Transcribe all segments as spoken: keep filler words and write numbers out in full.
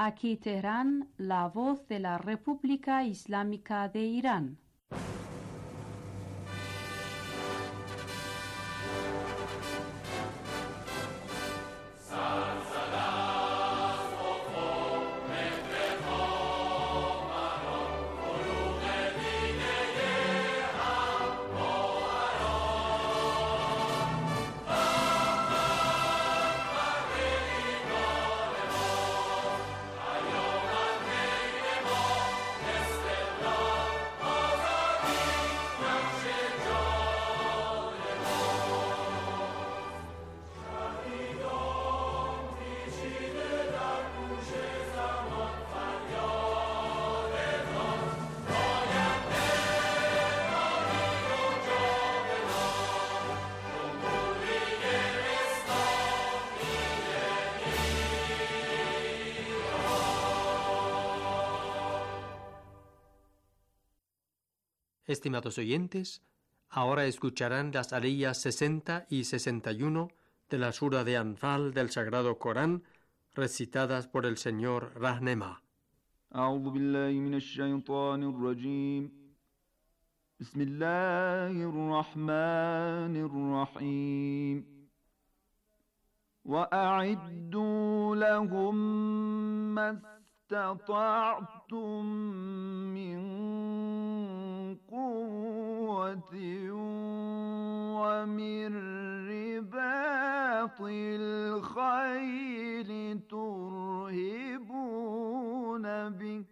Aquí Teherán, la voz de la República Islámica de Irán. Estimados oyentes, ahora escucharán las aliyas sesenta y sesenta y uno de la sura de Anfal del Sagrado Corán, recitadas por el señor Rahnema. أعوذ بالله من الشيطان الرجيم بسم الله الرحمن الرحيم وأعدوا لهم ما استطعتم من قوة ومن رباط الخيل ترهبون به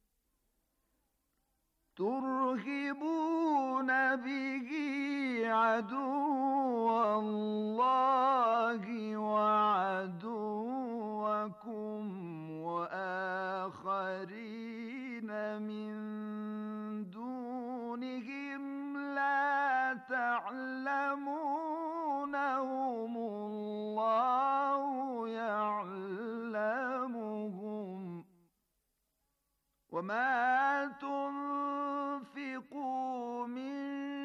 ترهبون به عدو الله وعدوكم وآخرين من دونهم لا تعلمونهم الله يعلمهم وما تنفقوا من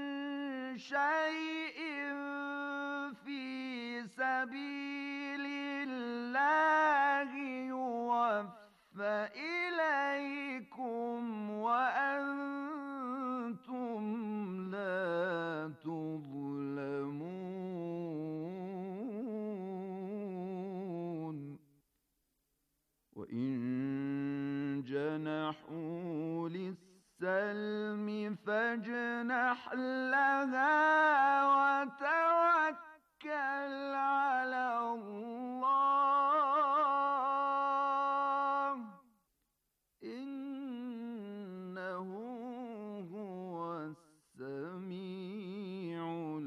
شيء في سبيل الله يوفى إليكم وأنتم لا تظلمون وإن جنحوا للسلم فاجنح لها وتوكل على الله إنه هو السميع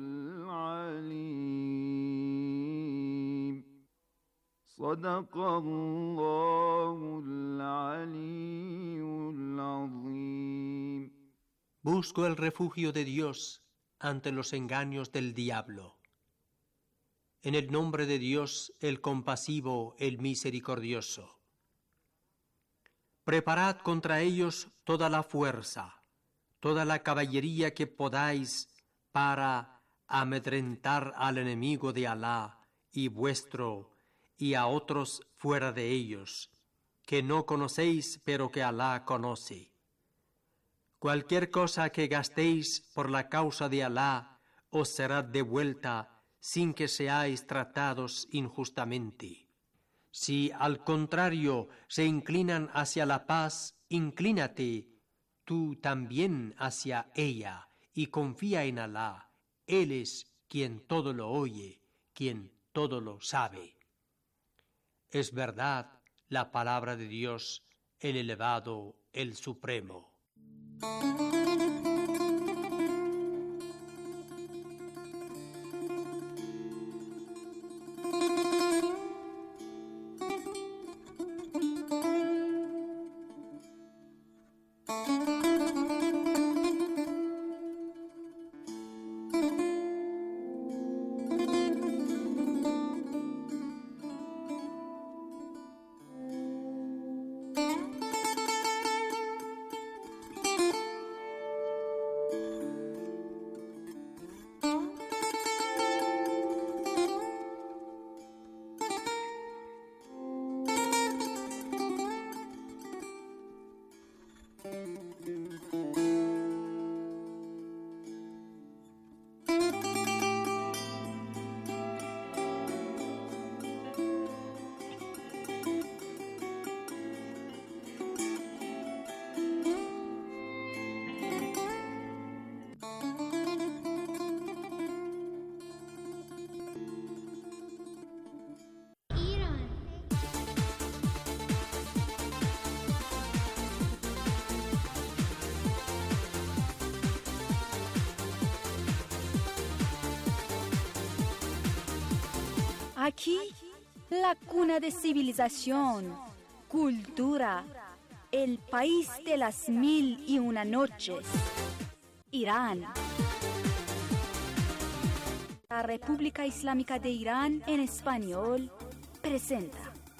العليم صدق الله العلي العظيم. Busco el refugio de Dios ante los engaños del diablo. En el nombre de Dios, el compasivo, el misericordioso. Preparad contra ellos toda la fuerza, toda la caballería que podáis para amedrentar al enemigo de Alá y vuestro y a otros fuera de ellos, que no conocéis pero que Alá conoce. Cualquier cosa que gastéis por la causa de Alá os será devuelta sin que seáis tratados injustamente. Si al contrario se inclinan hacia la paz, inclínate tú también hacia ella y confía en Alá. Él es quien todo lo oye, quien todo lo sabe. Es verdad la palabra de Dios, el elevado, el supremo. Aquí, la cuna de civilización, cultura, el país de las mil y una noches, Irán. La República Islámica de Irán en español presenta.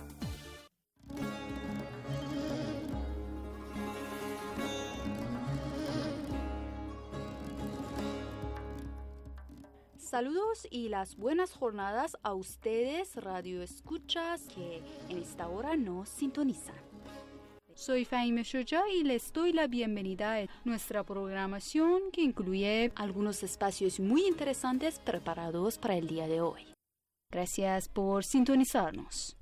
Saludos y las buenas jornadas a ustedes, radio escuchas, que en esta hora nos sintonizan. Soy Fahime Shoja y les doy la bienvenida a nuestra programación que incluye algunos espacios muy interesantes preparados para el día de hoy. Gracias por sintonizarnos.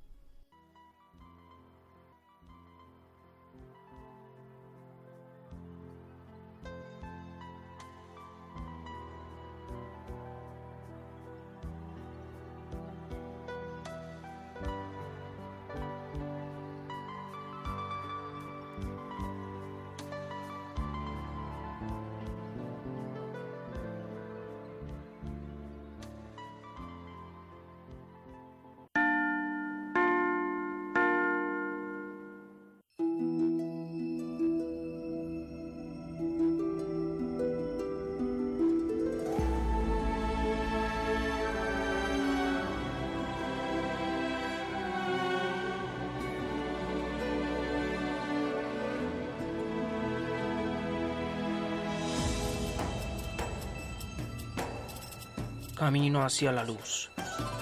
Camino hacia la luz.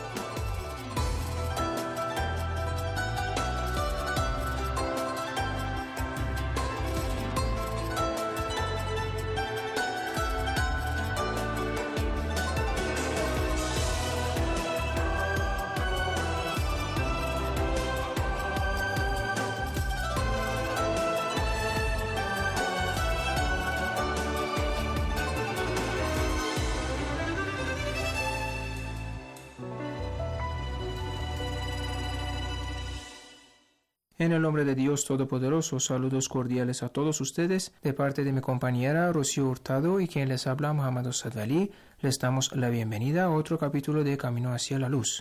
En el nombre de Dios Todopoderoso, saludos cordiales a todos ustedes, de parte de mi compañera Rocío Hurtado y quien les habla Muhammad Sadali, les damos la bienvenida a otro capítulo de Camino hacia la Luz.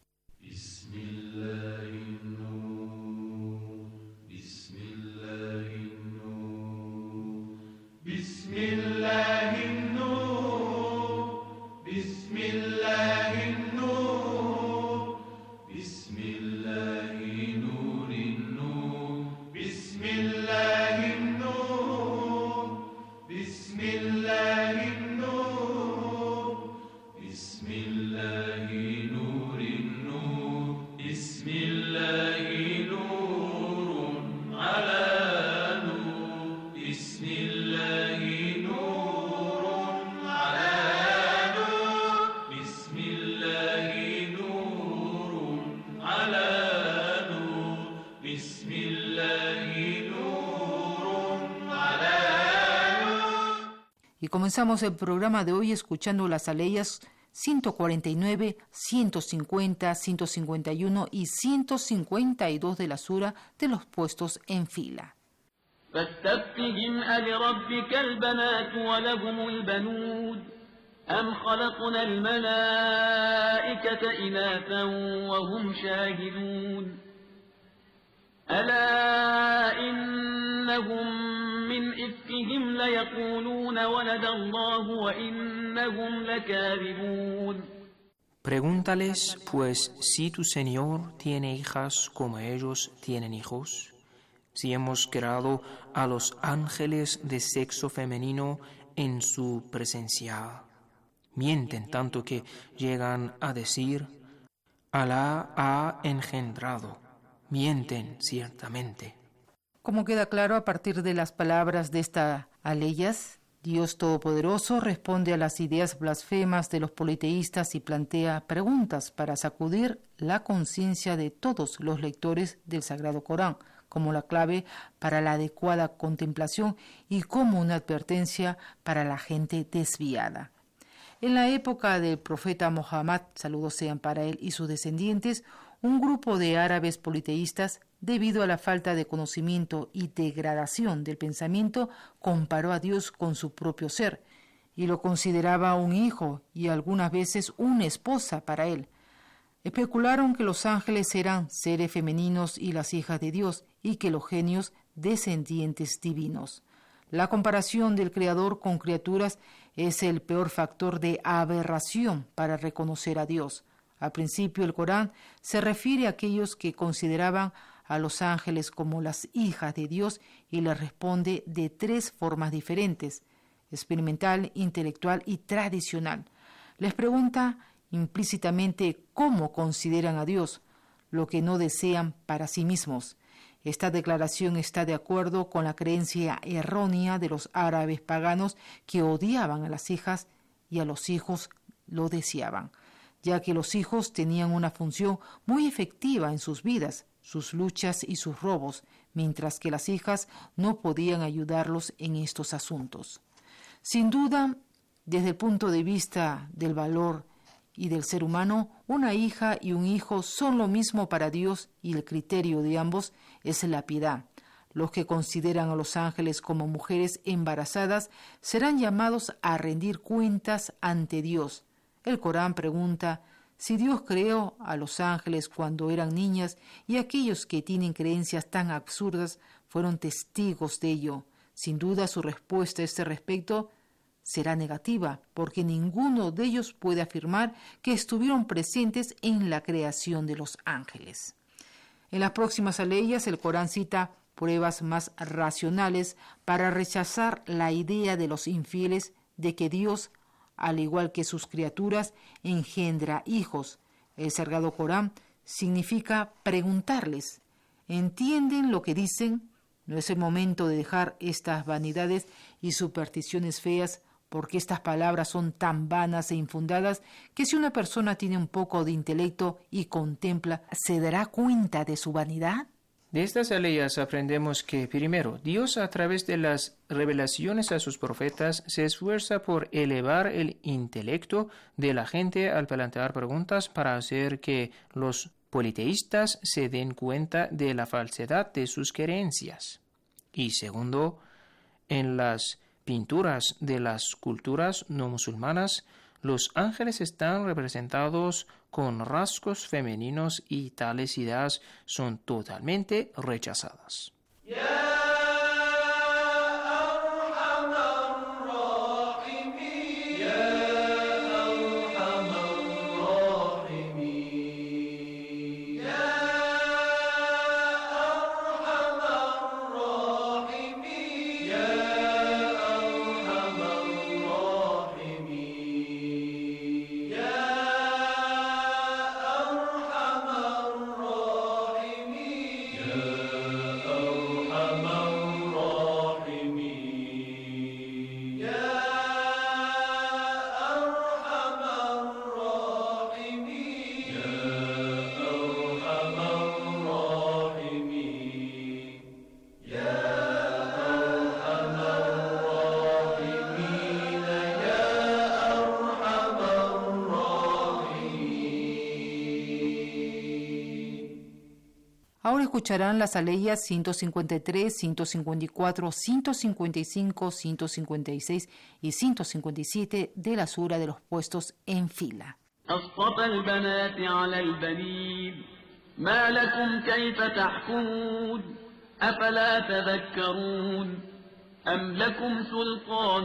Y comenzamos el programa de hoy escuchando las aleyas ciento cuarenta y nueve, ciento cincuenta, ciento cincuenta y uno y ciento cincuenta y dos de la sura de los puestos en fila. فاستفتهم ألربك البنات ولهم البنون أم خلقنا الملائكة إناثا وهم شاهدون ألا إنهم من إفكهم ليقولون ولد الله وإنهم لكاذبون. Pregúntales, pues, si tu Señor tiene hijas como ellos tienen hijos, si hemos creado a los ángeles de sexo femenino en su presencia. Mienten tanto que llegan a decir, Alá ha engendrado. Mienten ciertamente. Como queda claro a partir de las palabras de estas aleyas, Dios Todopoderoso responde a las ideas blasfemas de los politeístas y plantea preguntas para sacudir la conciencia de todos los lectores del Sagrado Corán, como la clave para la adecuada contemplación y como una advertencia para la gente desviada. En la época del profeta Muhammad, saludos sean para él y sus descendientes, un grupo de árabes politeístas, debido a la falta de conocimiento y degradación del pensamiento, comparó a Dios con su propio ser y lo consideraba un hijo y algunas veces una esposa para él. Especularon que los ángeles eran seres femeninos y las hijas de Dios, y que los genios descendientes divinos. La comparación del Creador con criaturas es el peor factor de aberración para reconocer a Dios. Al principio, el Corán se refiere a aquellos que consideraban a los ángeles como las hijas de Dios y les responde de tres formas diferentes: experimental, intelectual y tradicional. Les pregunta implícitamente cómo consideran a Dios, lo que no desean para sí mismos. Esta declaración está de acuerdo con la creencia errónea de los árabes paganos que odiaban a las hijas y a los hijos lo deseaban, ya que los hijos tenían una función muy efectiva en sus vidas, sus luchas y sus robos, mientras que las hijas no podían ayudarlos en estos asuntos. Sin duda, desde el punto de vista del valor y del ser humano, una hija y un hijo son lo mismo para Dios, y el criterio de ambos es la piedad. Los que consideran a los ángeles como mujeres embarazadas serán llamados a rendir cuentas ante Dios. El Corán pregunta si Dios creó a los ángeles cuando eran niñas, y aquellos que tienen creencias tan absurdas fueron testigos de ello. Sin duda, su respuesta a este respecto será negativa, porque ninguno de ellos puede afirmar que estuvieron presentes en la creación de los ángeles. En las próximas aleyas, el Corán cita pruebas más racionales para rechazar la idea de los infieles de que Dios, al igual que sus criaturas, engendra hijos. El Sagrado Corán significa preguntarles: ¿entienden lo que dicen? No es el momento de dejar estas vanidades y supersticiones feas, porque estas palabras son tan vanas e infundadas que si una persona tiene un poco de intelecto y contempla, ¿se dará cuenta de su vanidad? De estas aleyas aprendemos que, primero, Dios a través de las revelaciones a sus profetas se esfuerza por elevar el intelecto de la gente al plantear preguntas para hacer que los politeístas se den cuenta de la falsedad de sus creencias. Y segundo, en las pinturas de las culturas no musulmanas, los ángeles están representados con rasgos femeninos y tales ideas son totalmente rechazadas. Ahora escucharán las aleyas ciento cincuenta y tres, ciento cincuenta y cuatro, ciento cincuenta y cinco, ciento cincuenta y seis y ciento cincuenta y siete de la sura de los puestos en fila. أصطفى البنات على البنين ما لكم كيف تحكمون أفلا تذكرون أم لكم سلطان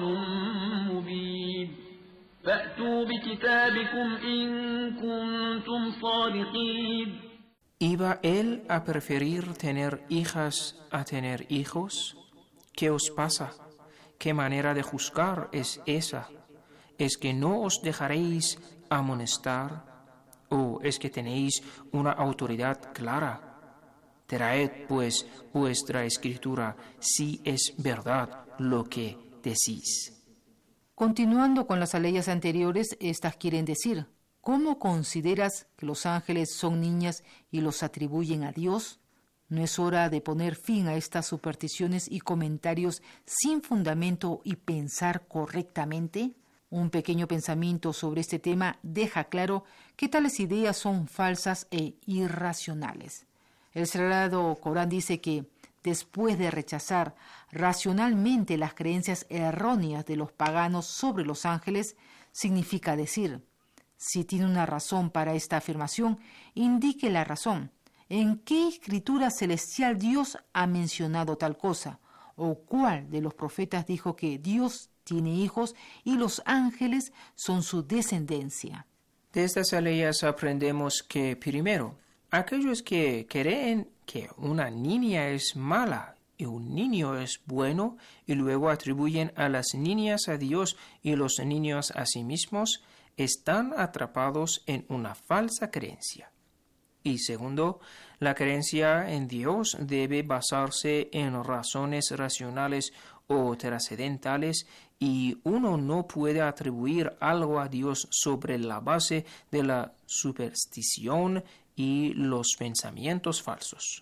مبين فأتوا بكتابكم إن كنتم صادقين. ¿Iba él a preferir tener hijas a tener hijos? ¿Qué os pasa? ¿Qué manera de juzgar es esa? ¿Es que no os dejaréis amonestar? ¿O es que tenéis una autoridad clara? Traed, pues, vuestra escritura, si es verdad lo que decís. Continuando con las aleyas anteriores, estas quieren decir: ¿cómo consideras que los ángeles son niñas y los atribuyen a Dios? ¿No es hora de poner fin a estas supersticiones y comentarios sin fundamento y pensar correctamente? Un pequeño pensamiento sobre este tema deja claro que tales ideas son falsas e irracionales. El Sagrado Corán dice que, después de rechazar racionalmente las creencias erróneas de los paganos sobre los ángeles, significa decir: Si tiene una razón para esta afirmación, indique la razón. ¿En qué escritura celestial Dios ha mencionado tal cosa? ¿O cuál de los profetas dijo que Dios tiene hijos y los ángeles son su descendencia? De estas leyes aprendemos que, primero, aquellos que creen que una niña es mala y un niño es bueno y luego atribuyen a las niñas a Dios y los niños a sí mismos, están atrapados en una falsa creencia. Y segundo, la creencia en Dios debe basarse en razones racionales o trascendentales y uno no puede atribuir algo a Dios sobre la base de la superstición y los pensamientos falsos.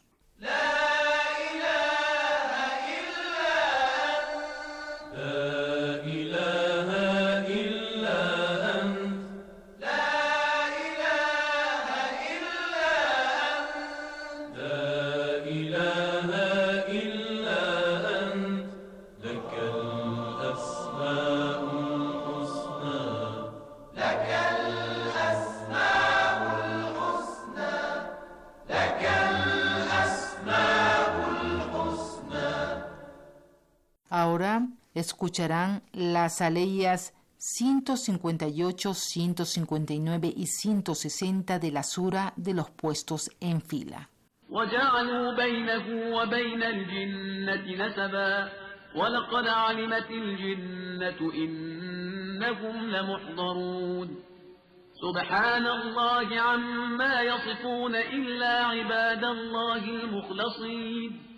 Ahora escucharán las aleyas ciento cincuenta y ocho, ciento cincuenta y nueve y ciento sesenta de la sura de los puestos en fila. وجعلوا بينه وبين الجنة نسبا ولقد علمت الجنة إنهم لمحضرون سبحان الله عما يصفون إلا عباد الله المخلصين.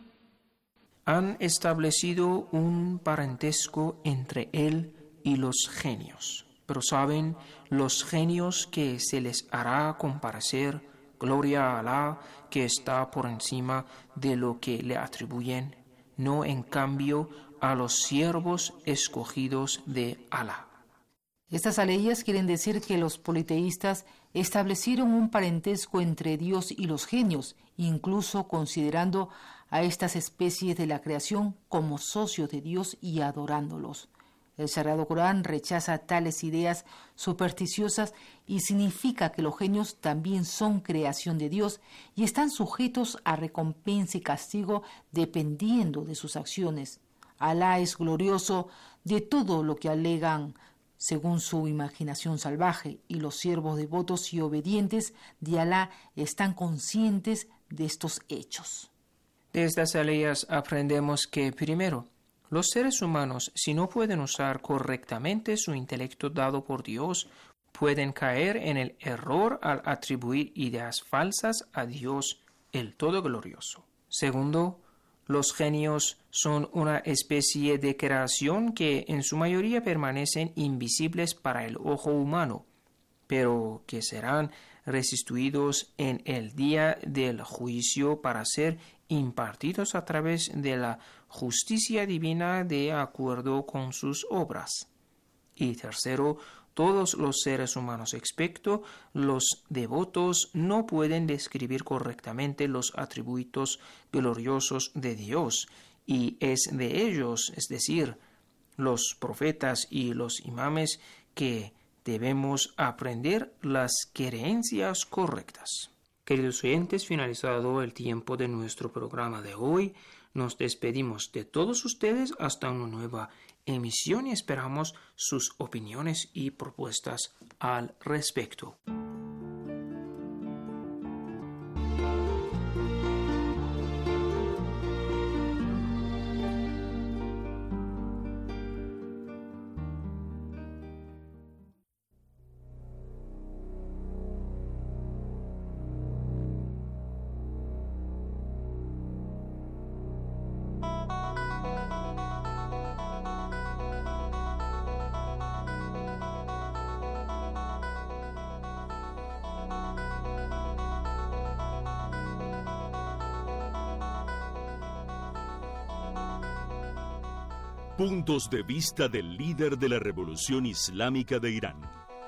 Han establecido un parentesco entre él y los genios, pero saben los genios que se les hará comparecer, gloria a Alá, que está por encima de lo que le atribuyen, no en cambio a los siervos escogidos de Alá. Estas aleyas quieren decir que los politeístas establecieron un parentesco entre Dios y los genios, incluso considerando a estas especies de la creación como socios de Dios y adorándolos. El Sagrado Corán rechaza tales ideas supersticiosas y significa que los genios también son creación de Dios y están sujetos a recompensa y castigo dependiendo de sus acciones. Alá es glorioso de todo lo que alegan según su imaginación salvaje, y los siervos devotos y obedientes de Alá están conscientes de estos hechos. De estas aleyas aprendemos que, primero, los seres humanos, si no pueden usar correctamente su intelecto dado por Dios, pueden caer en el error al atribuir ideas falsas a Dios, el Todoglorioso. Segundo, los genios son una especie de creación que en su mayoría permanecen invisibles para el ojo humano, pero que serán restituidos en el día del juicio para ser impartidos a través de la justicia divina de acuerdo con sus obras. Y tercero, todos los seres humanos excepto los devotos no pueden describir correctamente los atributos gloriosos de Dios, y es de ellos, es decir, los profetas y los imames, que debemos aprender las creencias correctas. Queridos oyentes, finalizado el tiempo de nuestro programa de hoy, nos despedimos de todos ustedes hasta una nueva emisión y esperamos sus opiniones y propuestas al respecto. Puntos de vista del líder de la Revolución Islámica de Irán.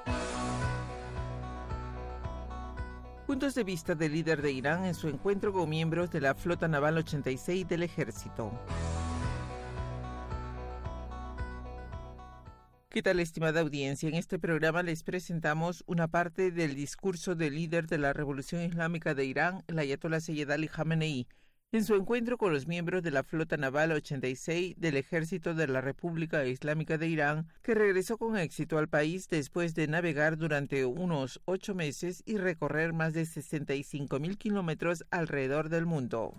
Puntos de vista del líder de Irán en su encuentro con miembros de la Flota Naval ochenta y seis del Ejército. ¿Qué tal, estimada audiencia? En este programa les presentamos una parte del discurso del líder de la Revolución Islámica de Irán, el Ayatollah Sayyid Ali Khamenei, en su encuentro con los miembros de la Flota Naval ochenta y seis del Ejército de la República Islámica de Irán, que regresó con éxito al país después de navegar durante unos ocho meses y recorrer más de sesenta y cinco mil kilómetros alrededor del mundo.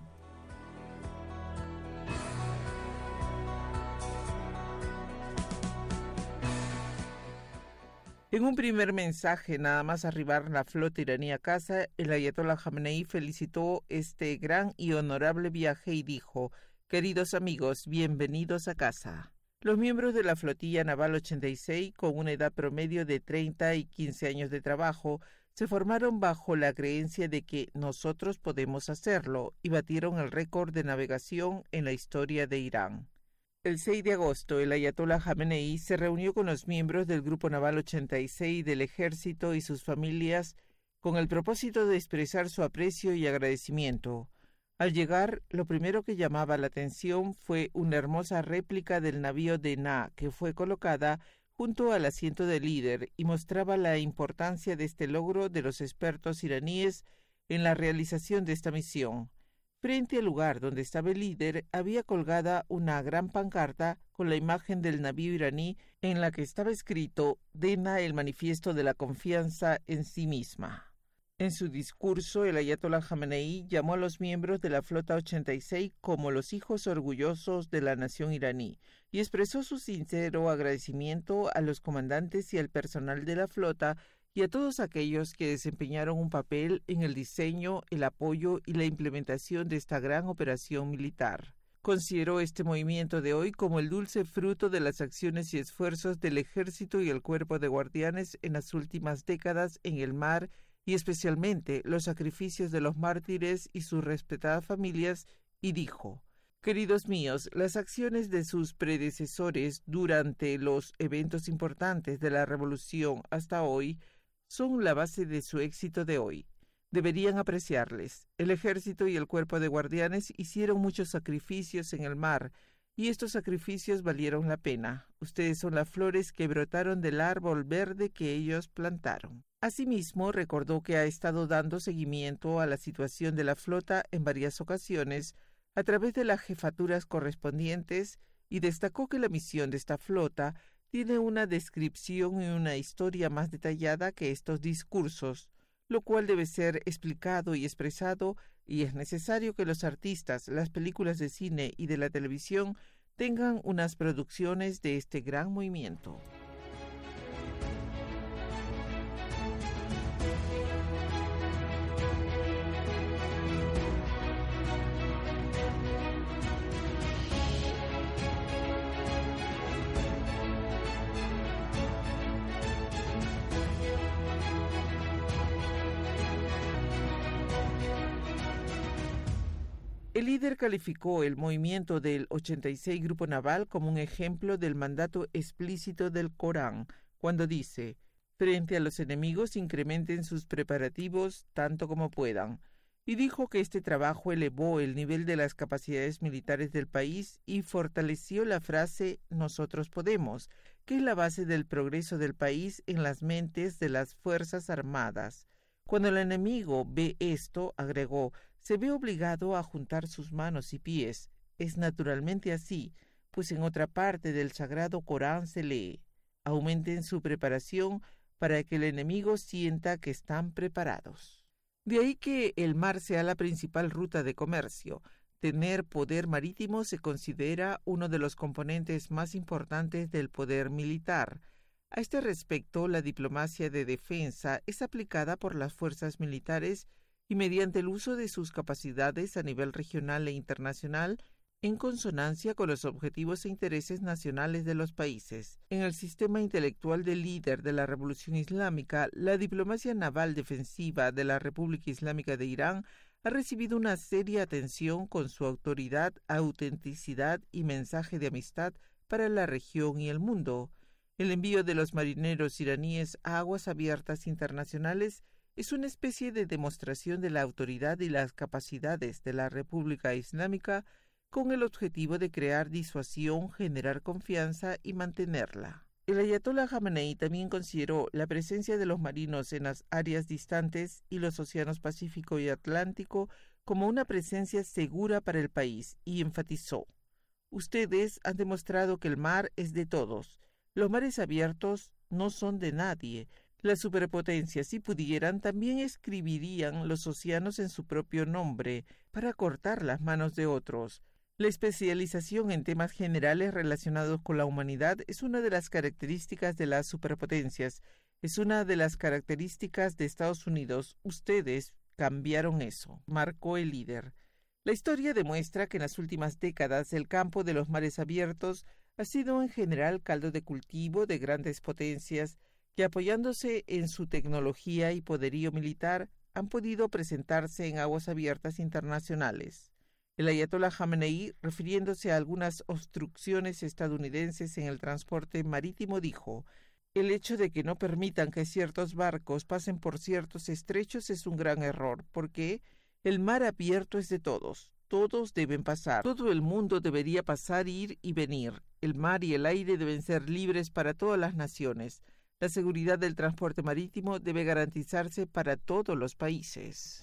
En un primer mensaje, nada más arribar la flota iraní a casa, el Ayatollah Khamenei felicitó este gran y honorable viaje y dijo: «Queridos amigos, bienvenidos a casa». Los miembros de la flotilla naval ochenta y seis, con una edad promedio de treinta y quince años de trabajo, se formaron bajo la creencia de que nosotros podemos hacerlo y batieron el récord de navegación en la historia de Irán. El seis de agosto, el Ayatollah Khamenei se reunió con los miembros del Grupo Naval ochenta y seis del Ejército y sus familias con el propósito de expresar su aprecio y agradecimiento. Al llegar, lo primero que llamaba la atención fue una hermosa réplica del navío Dena que fue colocada junto al asiento del líder y mostraba la importancia de este logro de los expertos iraníes en la realización de esta misión. Frente al lugar donde estaba el líder había colgada una gran pancarta con la imagen del navío iraní en la que estaba escrito «Dena, el manifiesto de la confianza en sí misma». En su discurso, el Ayatollah Khamenei llamó a los miembros de la Flota ochenta y seis como los hijos orgullosos de la nación iraní y expresó su sincero agradecimiento a los comandantes y al personal de la flota y a todos aquellos que desempeñaron un papel en el diseño, el apoyo y la implementación de esta gran operación militar. Consideró este movimiento de hoy como el dulce fruto de las acciones y esfuerzos del Ejército y el Cuerpo de Guardianes en las últimas décadas en el mar y especialmente los sacrificios de los mártires y sus respetadas familias, y dijo: «Queridos míos, las acciones de sus predecesores durante los eventos importantes de la revolución hasta hoy son la base de su éxito de hoy. Deberían apreciarles. El ejército y el cuerpo de guardianes hicieron muchos sacrificios en el mar, y estos sacrificios valieron la pena. Ustedes son las flores que brotaron del árbol verde que ellos plantaron». Asimismo, recordó que ha estado dando seguimiento a la situación de la flota en varias ocasiones a través de las jefaturas correspondientes y destacó que la misión de esta flota tiene una descripción y una historia más detallada que estos discursos, lo cual debe ser explicado y expresado, y es necesario que los artistas, las películas de cine y de la televisión tengan unas producciones de este gran movimiento. El líder calificó el movimiento del ochenta y seis Grupo Naval como un ejemplo del mandato explícito del Corán, cuando dice: «Frente a los enemigos incrementen sus preparativos tanto como puedan», y dijo que este trabajo elevó el nivel de las capacidades militares del país y fortaleció la frase «nosotros podemos», que es la base del progreso del país en las mentes de las Fuerzas Armadas. Cuando el enemigo ve esto, agregó, se ve obligado a juntar sus manos y pies. Es naturalmente así, pues en otra parte del Sagrado Corán se lee: aumenten su preparación para que el enemigo sienta que están preparados. De ahí que el mar sea la principal ruta de comercio. Tener poder marítimo se considera uno de los componentes más importantes del poder militar. A este respecto, la diplomacia de defensa es aplicada por las fuerzas militares y mediante el uso de sus capacidades a nivel regional e internacional, en consonancia con los objetivos e intereses nacionales de los países. En el sistema intelectual del líder de la Revolución Islámica, la diplomacia naval defensiva de la República Islámica de Irán ha recibido una seria atención con su autoridad, autenticidad y mensaje de amistad para la región y el mundo. El envío de los marineros iraníes a aguas abiertas internacionales es una especie de demostración de la autoridad y las capacidades de la República Islámica con el objetivo de crear disuasión, generar confianza y mantenerla. El ayatolá Jamenei también consideró la presencia de los marinos en las áreas distantes y los océanos Pacífico y Atlántico como una presencia segura para el país y enfatizó: ustedes han demostrado que el mar es de todos. Los mares abiertos no son de nadie. Las superpotencias, si pudieran, también escribirían los océanos en su propio nombre para cortar las manos de otros. La especialización en temas generales relacionados con la humanidad es una de las características de las superpotencias. Es una de las características de Estados Unidos. Ustedes cambiaron eso, marcó el líder. La historia demuestra que en las últimas décadas el campo de los mares abiertos ha sido en general caldo de cultivo de grandes potencias que, apoyándose en su tecnología y poderío militar, han podido presentarse en aguas abiertas internacionales. El ayatolá Jamenei, refiriéndose a algunas obstrucciones estadounidenses en el transporte marítimo, dijo: el hecho de que no permitan que ciertos barcos pasen por ciertos estrechos es un gran error, porque el mar abierto es de todos. Todos deben pasar. Todo el mundo debería pasar, ir y venir. El mar y el aire deben ser libres para todas las naciones. La seguridad del transporte marítimo debe garantizarse para todos los países.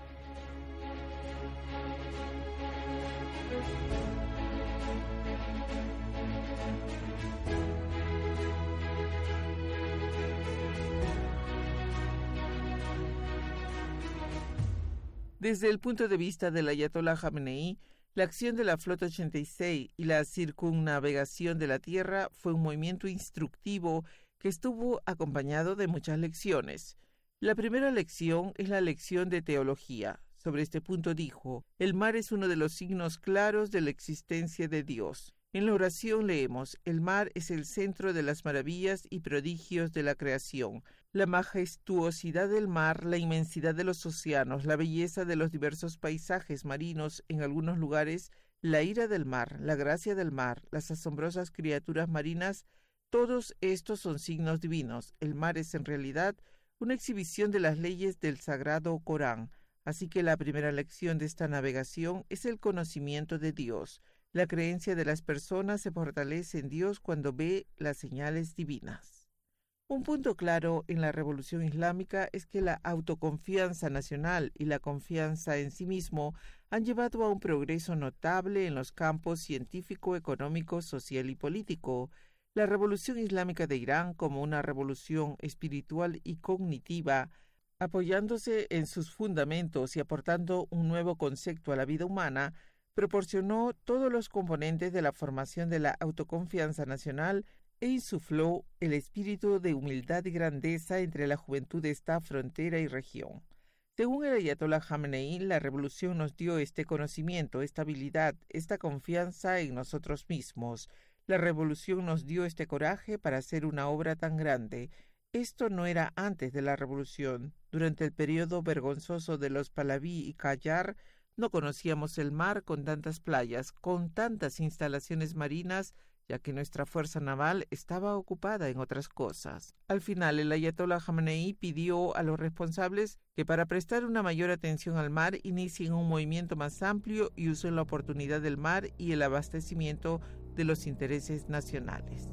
Desde el punto de vista del ayatolá Jamenei, la acción de la Flota ochenta y seis y la circunnavegación de la Tierra fue un movimiento instructivo que estuvo acompañado de muchas lecciones. La primera lección es la lección de teología. Sobre este punto dijo: el mar es uno de los signos claros de la existencia de Dios. En la oración leemos: el mar es el centro de las maravillas y prodigios de la creación. La majestuosidad del mar, la inmensidad de los océanos, la belleza de los diversos paisajes marinos en algunos lugares, la ira del mar, la gracia del mar, las asombrosas criaturas marinas, todos estos son signos divinos. El mar es en realidad una exhibición de las leyes del sagrado Corán. Así que la primera lección de esta navegación es el conocimiento de Dios. La creencia de las personas se fortalece en Dios cuando ve las señales divinas. Un punto claro en la Revolución Islámica es que la autoconfianza nacional y la confianza en sí mismo han llevado a un progreso notable en los campos científico, económico, social y político. La Revolución Islámica de Irán, como una revolución espiritual y cognitiva, apoyándose en sus fundamentos y aportando un nuevo concepto a la vida humana, proporcionó todos los componentes de la formación de la autoconfianza nacional e insufló el espíritu de humildad y grandeza entre la juventud de esta frontera y región. Según el ayatolá Jamenei, la revolución nos dio este conocimiento, esta habilidad, esta confianza en nosotros mismos. La revolución nos dio este coraje para hacer una obra tan grande. Esto no era antes de la revolución. Durante el periodo vergonzoso de los Pahlaví y Qajar, no conocíamos el mar con tantas playas, con tantas instalaciones marinas, ya que nuestra fuerza naval estaba ocupada en otras cosas. Al final, el ayatolá Jamenei pidió a los responsables que para prestar una mayor atención al mar inicien un movimiento más amplio y usen la oportunidad del mar y el abastecimiento de los intereses nacionales.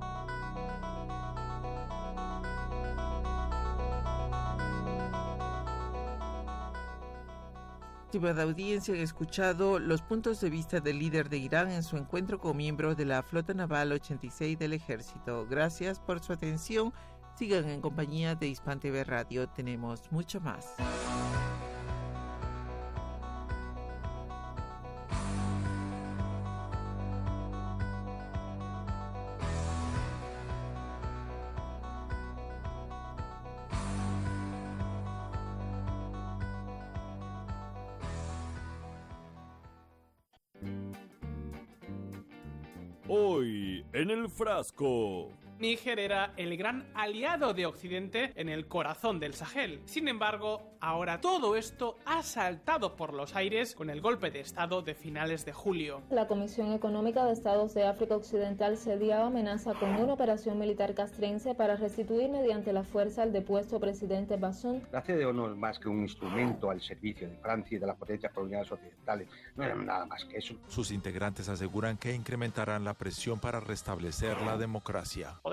Estimada audiencia, han escuchado los puntos de vista del líder de Irán en su encuentro con miembros de la Flota Naval ochenta y seis del Ejército. Gracias por su atención. Sigan en compañía de Hispan T V Radio. Tenemos mucho más. Hoy en el frasco. Níger era el gran aliado de Occidente en el corazón del Sahel. Sin embargo, ahora todo esto ha saltado por los aires con el golpe de Estado de finales de julio. La Comisión Económica de Estados de África Occidental CEDEAO amenaza con una operación militar castrense para restituir mediante la fuerza al depuesto presidente Bazoum. La C D A O no es más que un instrumento al servicio de Francia y de las potencias coloniales occidentales. No eran nada más que eso. Sus integrantes aseguran que incrementarán la presión para restablecer la democracia.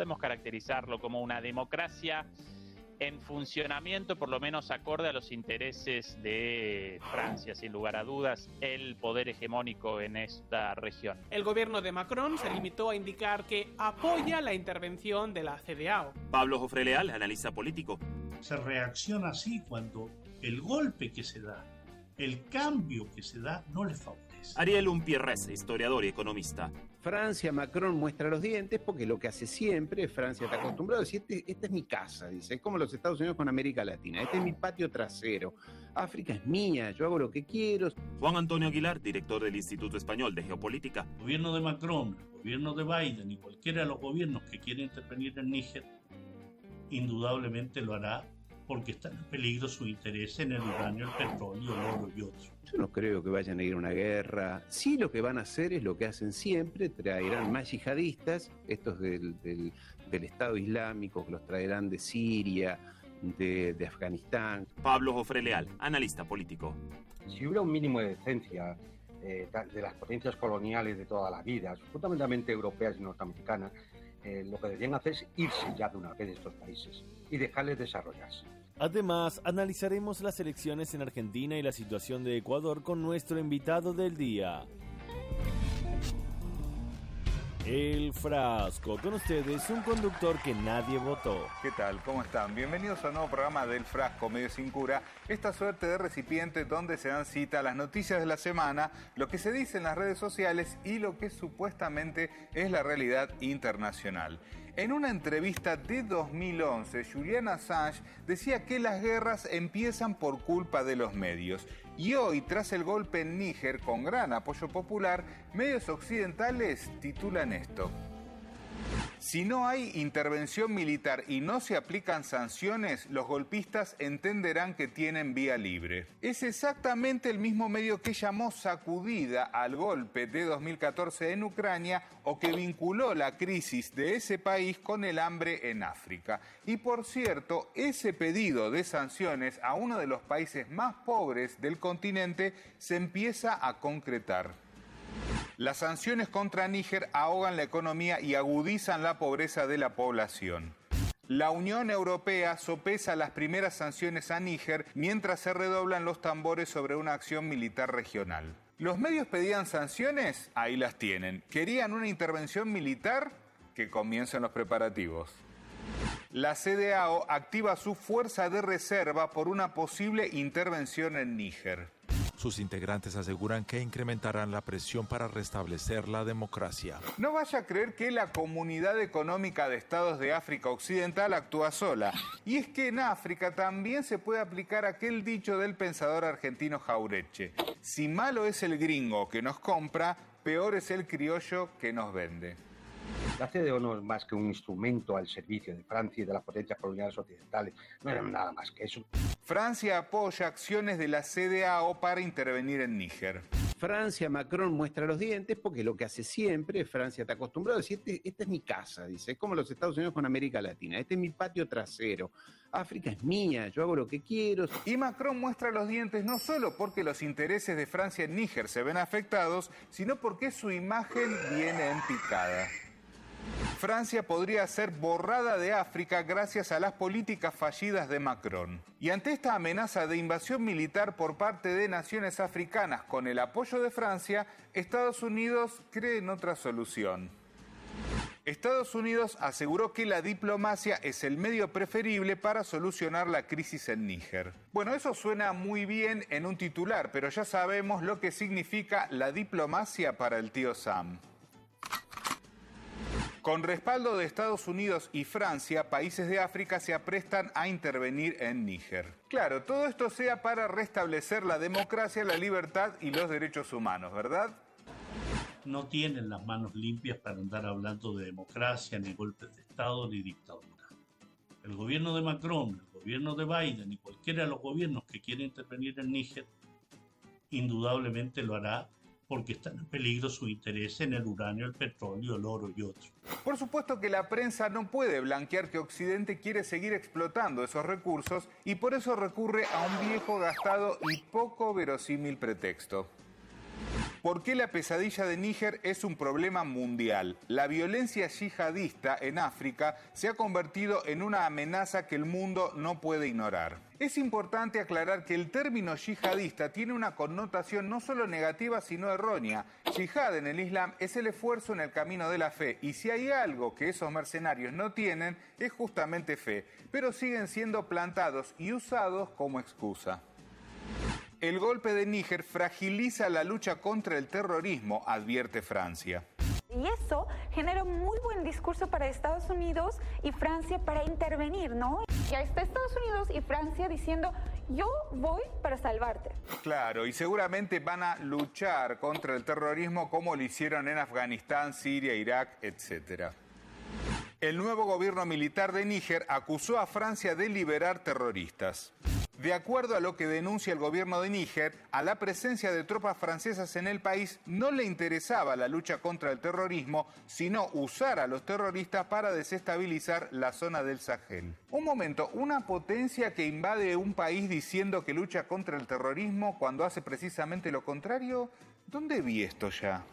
podemos caracterizarlo como una democracia en funcionamiento, por lo menos acorde a los intereses de Francia, sin lugar a dudas, el poder hegemónico en esta región. El gobierno de Macron se limitó a indicar que apoya la intervención de la C D A O. Pablo Jofre-Leal, analista político. Se reacciona así cuando el golpe que se da, el cambio que se da, no le favorece. Ariel Umpierres, historiador y economista. Francia, Macron muestra los dientes porque lo que hace siempre, Francia está acostumbrado a decir, este, esta es mi casa, dice, es como los Estados Unidos con América Latina, este es mi patio trasero, África es mía, yo hago lo que quiero. Juan Antonio Aguilar, director del Instituto Español de Geopolítica. El gobierno de Macron, el gobierno de Biden y cualquiera de los gobiernos que quiera intervenir en Níger, indudablemente lo hará porque están en peligro su interés en el uranio, el petróleo, el oro y otros. Yo no creo que vayan a ir a una guerra. Sí, lo que van a hacer es lo que hacen siempre, traerán más yihadistas, estos del, del, del Estado Islámico, que los traerán de Siria, de, de Afganistán. Pablo Jofre-Leal, analista político. Si hubiera un mínimo de decencia eh, de las potencias coloniales de toda la vida, fundamentalmente europeas y norteamericanas, eh, lo que deberían hacer es irse ya de una vez de estos países y dejarles desarrollarse. Además, analizaremos las elecciones en Argentina y la situación de Ecuador con nuestro invitado del día. El Frasco, con ustedes un conductor que nadie votó. ¿Qué tal? ¿Cómo están? Bienvenidos a un nuevo programa del Frasco, medio sin cura. Esta suerte de recipiente donde se dan cita a las noticias de la semana, lo que se dice en las redes sociales y lo que supuestamente es la realidad internacional. En una entrevista de dos mil once, Julian Assange decía que las guerras empiezan por culpa de los medios. Y hoy, tras el golpe en Níger, con gran apoyo popular, medios occidentales titulan esto: si no hay intervención militar y no se aplican sanciones, los golpistas entenderán que tienen vía libre. Es exactamente el mismo medio que llamó sacudida al golpe de dos mil catorce en Ucrania o que vinculó la crisis de ese país con el hambre en África. Y por cierto, ese pedido de sanciones a uno de los países más pobres del continente se empieza a concretar. Las sanciones contra Níger ahogan la economía y agudizan la pobreza de la población. La Unión Europea sopesa las primeras sanciones a Níger mientras se redoblan los tambores sobre una acción militar regional. ¿Los medios pedían sanciones? Ahí las tienen. ¿Querían una intervención militar? Que comiencen los preparativos. La C D A O activa su fuerza de reserva por una posible intervención en Níger. Sus integrantes aseguran que incrementarán la presión para restablecer la democracia. No vaya a creer que la Comunidad Económica de Estados de África Occidental actúa sola. Y es que en África también se puede aplicar aquel dicho del pensador argentino Jauretche: si malo es el gringo que nos compra, peor es el criollo que nos vende. La C D A O no es más que un instrumento al servicio de Francia y de las potencias coloniales occidentales. No era nada más que eso. Francia apoya acciones de la C D A O para intervenir en Níger. Francia, Macron muestra los dientes porque lo que hace siempre, Francia está acostumbrado a decir, este, esta es mi casa, dice, es como los Estados Unidos con América Latina, este es mi patio trasero, África es mía, yo hago lo que quiero. Y Macron muestra los dientes no solo porque los intereses de Francia en Níger se ven afectados, sino porque su imagen viene en picada. Francia podría ser borrada de África gracias a las políticas fallidas de Macron. Y ante esta amenaza de invasión militar por parte de naciones africanas con el apoyo de Francia, Estados Unidos cree en otra solución. Estados Unidos aseguró que la diplomacia es el medio preferible para solucionar la crisis en Níger. Bueno, eso suena muy bien en un titular, pero ya sabemos lo que significa la diplomacia para el tío Sam. Con respaldo de Estados Unidos y Francia, países de África se aprestan a intervenir en Níger. Claro, todo esto sea para restablecer la democracia, la libertad y los derechos humanos, ¿verdad? No tienen las manos limpias para andar hablando de democracia, ni golpes de Estado, ni dictadura. El gobierno de Macron, el gobierno de Biden y cualquiera de los gobiernos que quiera intervenir en Níger, indudablemente lo hará porque están en peligro su interés en el uranio, el petróleo, el oro y otros. Por supuesto que la prensa no puede blanquear que Occidente quiere seguir explotando esos recursos y por eso recurre a un viejo, gastado y poco verosímil pretexto. ¿Por qué la pesadilla de Níger es un problema mundial? La violencia yihadista en África se ha convertido en una amenaza que el mundo no puede ignorar. Es importante aclarar que el término yihadista tiene una connotación no solo negativa sino errónea. Yihad en el Islam es el esfuerzo en el camino de la fe, y si hay algo que esos mercenarios no tienen es justamente fe, pero siguen siendo plantados y usados como excusa. El golpe de Níger fragiliza la lucha contra el terrorismo, advierte Francia. Y eso genera un muy buen discurso para Estados Unidos y Francia para intervenir, ¿no? Ya está Estados Unidos y Francia diciendo, yo voy para salvarte. Claro, y seguramente van a luchar contra el terrorismo como lo hicieron en Afganistán, Siria, Irak, etcétera. El nuevo gobierno militar de Níger acusó a Francia de liberar terroristas. De acuerdo a lo que denuncia el gobierno de Níger, a la presencia de tropas francesas en el país no le interesaba la lucha contra el terrorismo, sino usar a los terroristas para desestabilizar la zona del Sahel. Un momento, una potencia que invade un país diciendo que lucha contra el terrorismo cuando hace precisamente lo contrario, ¿dónde vi esto ya?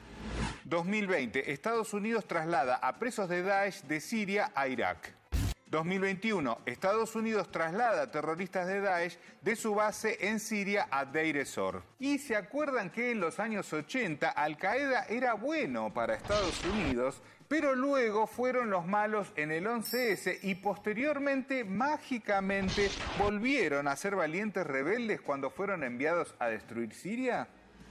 dos mil veinte, Estados Unidos traslada a presos de Daesh de Siria a Irak. dos mil veintiuno, Estados Unidos traslada a terroristas de Daesh de su base en Siria a Deir ez-Zor. Y se acuerdan que en los años ochenta Al-Qaeda era bueno para Estados Unidos, pero luego fueron los malos en el once ese y posteriormente, mágicamente, volvieron a ser valientes rebeldes cuando fueron enviados a destruir Siria.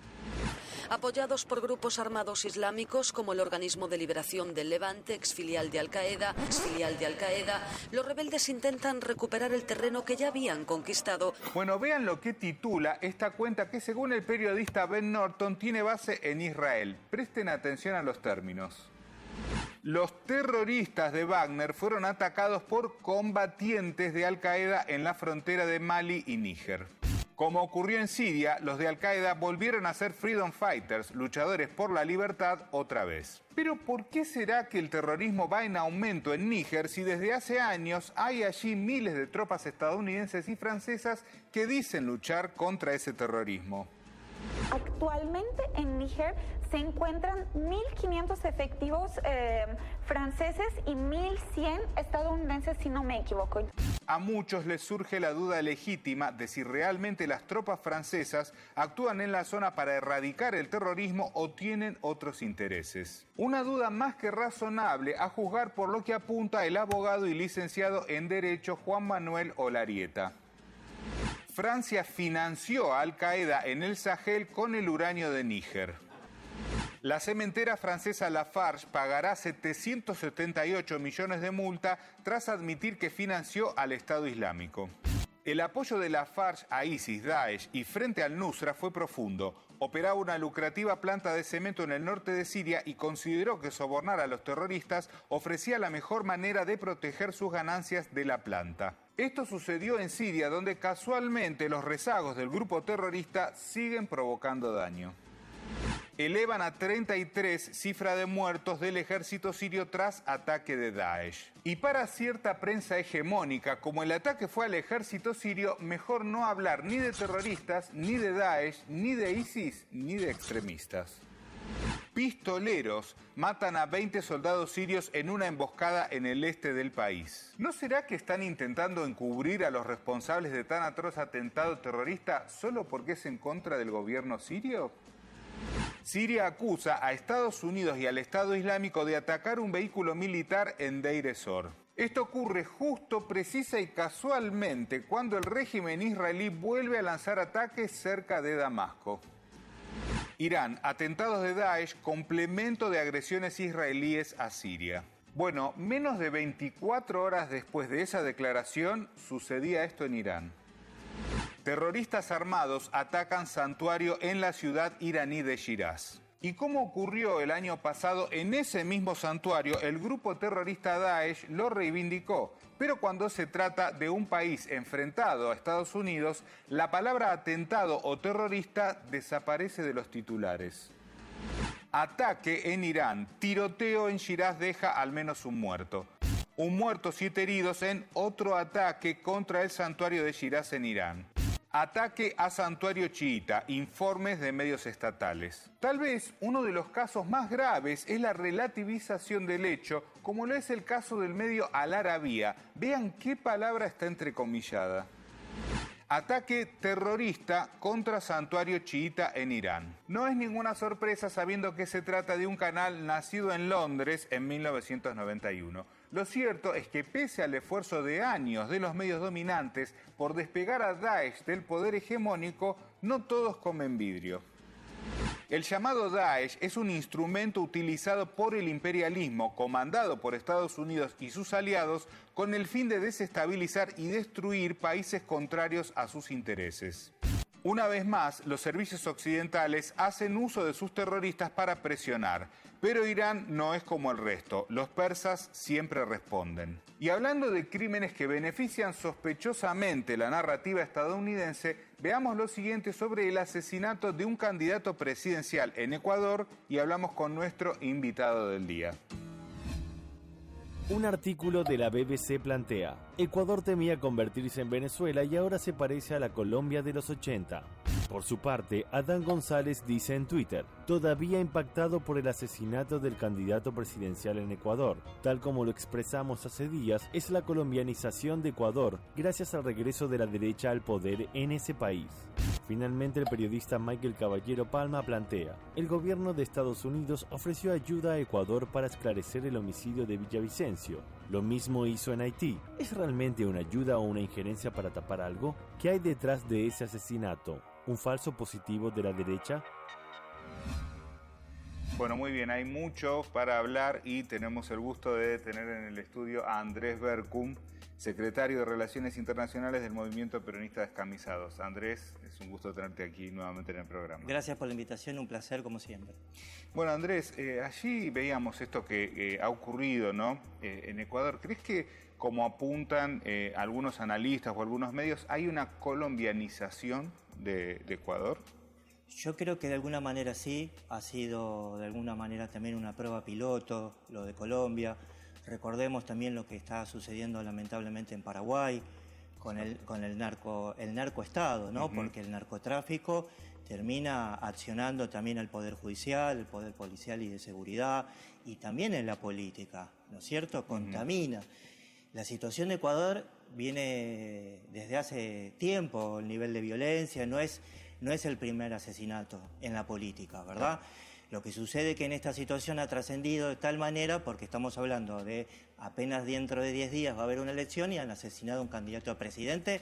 Apoyados por grupos armados islámicos como el Organismo de Liberación del Levante, exfilial de Al-Qaeda, exfilial de Al-Qaeda, los rebeldes intentan recuperar el terreno que ya habían conquistado. Bueno, vean lo que titula esta cuenta que, según el periodista Ben Norton, tiene base en Israel. Presten atención a los términos. Los terroristas de Wagner fueron atacados por combatientes de Al-Qaeda en la frontera de Mali y Níger. Como ocurrió en Siria, los de Al-Qaeda volvieron a ser freedom fighters, luchadores por la libertad otra vez. Pero ¿por qué será que el terrorismo va en aumento en Níger si desde hace años hay allí miles de tropas estadounidenses y francesas que dicen luchar contra ese terrorismo? Actualmente en Níger se encuentran mil quinientos efectivos eh, franceses y mil cien estadounidenses, si no me equivoco. A muchos les surge la duda legítima de si realmente las tropas francesas actúan en la zona para erradicar el terrorismo o tienen otros intereses. Una duda más que razonable a juzgar por lo que apunta el abogado y licenciado en Derecho Juan Manuel Olarieta. Francia financió a Al-Qaeda en el Sahel con el uranio de Níger. La cementera francesa Lafarge pagará setecientos setenta y ocho millones de multa tras admitir que financió al Estado Islámico. El apoyo de Lafarge a ISIS, Daesh y frente al Nusra fue profundo. Operaba una lucrativa planta de cemento en el norte de Siria y consideró que sobornar a los terroristas ofrecía la mejor manera de proteger sus ganancias de la planta. Esto sucedió en Siria, donde casualmente los rezagos del grupo terrorista siguen provocando daño. Elevan a treinta y tres cifra de muertos del ejército sirio tras ataque de Daesh. Y para cierta prensa hegemónica, como el ataque fue al ejército sirio, mejor no hablar ni de terroristas, ni de Daesh, ni de ISIS, ni de extremistas. Pistoleros matan a veinte soldados sirios en una emboscada en el este del país. ¿No será que están intentando encubrir a los responsables de tan atroz atentado terrorista solo porque es en contra del gobierno sirio? Siria acusa a Estados Unidos y al Estado Islámico de atacar un vehículo militar en Deir ez-Zor. Esto ocurre justo, precisa y casualmente cuando el régimen israelí vuelve a lanzar ataques cerca de Damasco. Irán, atentados de Daesh, complemento de agresiones israelíes a Siria. Bueno, menos de veinticuatro horas después de esa declaración, sucedía esto en Irán. Terroristas armados atacan santuario en la ciudad iraní de Shiraz. Y como ocurrió el año pasado, en ese mismo santuario, el grupo terrorista Daesh lo reivindicó. Pero cuando se trata de un país enfrentado a Estados Unidos, la palabra atentado o terrorista desaparece de los titulares. Ataque en Irán. Tiroteo en Shiraz deja al menos un muerto. Un muerto, siete heridos en otro ataque contra el santuario de Shiraz en Irán. Ataque a santuario chiita, informes de medios estatales. Tal vez uno de los casos más graves es la relativización del hecho, como lo es el caso del medio Al Arabía. Vean qué palabra está entrecomillada. Ataque terrorista contra santuario chiita en Irán. No es ninguna sorpresa sabiendo que se trata de un canal nacido en Londres en mil novecientos noventa y uno. Lo cierto es que pese al esfuerzo de años de los medios dominantes por despegar a Daesh del poder hegemónico, no todos comen vidrio. El llamado Daesh es un instrumento utilizado por el imperialismo, comandado por Estados Unidos y sus aliados, con el fin de desestabilizar y destruir países contrarios a sus intereses. Una vez más, los servicios occidentales hacen uso de sus terroristas para presionar, pero Irán no es como el resto, los persas siempre responden. Y hablando de crímenes que benefician sospechosamente la narrativa estadounidense, veamos lo siguiente sobre el asesinato de un candidato presidencial en Ecuador y hablamos con nuestro invitado del día. Un artículo de la B B C plantea: Ecuador temía convertirse en Venezuela y ahora se parece a la Colombia de los ochenta. Por su parte, Adán González dice en Twitter: todavía impactado por el asesinato del candidato presidencial en Ecuador. Tal como lo expresamos hace días, es la colombianización de Ecuador gracias al regreso de la derecha al poder en ese país. Finalmente, el periodista Michael Caballero Palma plantea: el gobierno de Estados Unidos ofreció ayuda a Ecuador para esclarecer el homicidio de Villavicencio. Lo mismo hizo en Haití. ¿Es realmente una ayuda o una injerencia para tapar algo? ¿Qué hay detrás de ese asesinato? ¿Un falso positivo de la derecha? Bueno, muy bien, hay mucho para hablar y tenemos el gusto de tener en el estudio a Andrés Berkum, secretario de Relaciones Internacionales del Movimiento Peronista Descamisados. Andrés, es un gusto tenerte aquí nuevamente en el programa. Gracias por la invitación, un placer como siempre. Bueno, Andrés, eh, allí veíamos esto que eh, ha ocurrido, ¿no? Eh, en Ecuador. ¿Crees que, como apuntan eh, algunos analistas o algunos medios, hay una colombianización de, de Ecuador? Yo creo que de alguna manera sí, ha sido de alguna manera también una prueba piloto, lo de Colombia. Recordemos también lo que está sucediendo lamentablemente en Paraguay con el, con el, narco, el narcoestado, ¿no? Uh-huh. Porque el narcotráfico termina accionando también al Poder Judicial, el Poder Policial y de Seguridad, y también en la política, ¿no es cierto? Contamina. Uh-huh. La situación de Ecuador viene desde hace tiempo, el nivel de violencia, no es, no es el primer asesinato en la política, ¿verdad? Lo que sucede es que en esta situación ha trascendido de tal manera, porque estamos hablando de apenas dentro de diez días va a haber una elección y han asesinado a un candidato a presidente.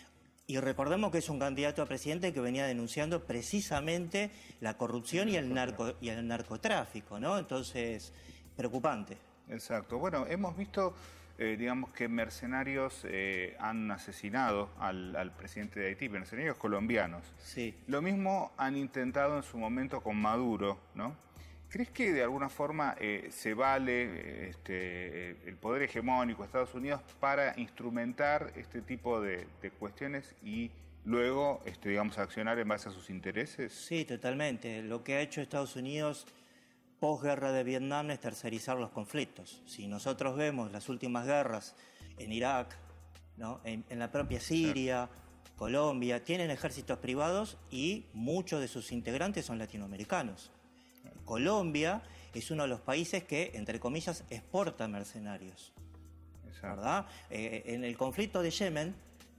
Y recordemos que es un candidato a presidente que venía denunciando precisamente la corrupción y el, narco, y el narcotráfico, ¿no? Entonces, preocupante. Exacto. Bueno, hemos visto, eh, digamos, que mercenarios eh, han asesinado al, al presidente de Haití, mercenarios colombianos. Sí. Lo mismo han intentado en su momento con Maduro, ¿no? ¿Crees que de alguna forma eh, se vale este, el poder hegemónico de Estados Unidos para instrumentar este tipo de, de cuestiones y luego, este, digamos, accionar en base a sus intereses? Sí, totalmente. Lo que ha hecho Estados Unidos posguerra de Vietnam es tercerizar los conflictos. Si nosotros vemos las últimas guerras en Irak, ¿no? en, en la propia Siria, sí. Colombia, tienen ejércitos privados y muchos de sus integrantes son latinoamericanos. Colombia es uno de los países que, entre comillas, exporta mercenarios. Exacto. ¿Verdad? Eh, en el conflicto de Yemen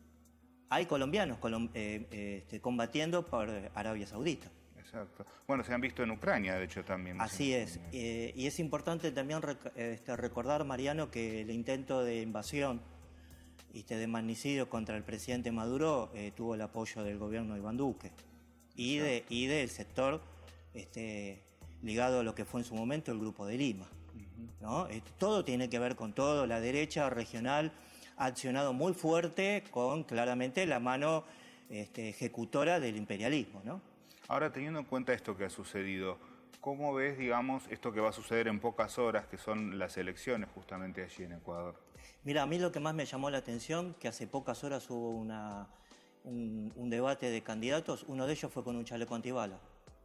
hay colombianos colom eh, eh, este, combatiendo por Arabia Saudita. Exacto. Bueno, se han visto en Ucrania, de hecho, también. Así es. Eh, y es importante también rec este, recordar, Mariano, que el intento de invasión este, de magnicidio contra el presidente Maduro eh, tuvo el apoyo del gobierno de Iván Duque y, de, y del sector este, ligado a lo que fue en su momento el Grupo de Lima. Uh-huh. ¿No? Eh, todo tiene que ver con todo. La derecha regional ha accionado muy fuerte con claramente la mano este, ejecutora del imperialismo, ¿no? Ahora, teniendo en cuenta esto que ha sucedido, ¿cómo ves, digamos, esto que va a suceder en pocas horas, que son las elecciones justamente allí en Ecuador? Mira, a mí lo que más me llamó la atención, que hace pocas horas hubo una, un, un debate de candidatos, uno de ellos fue con un chaleco antibala.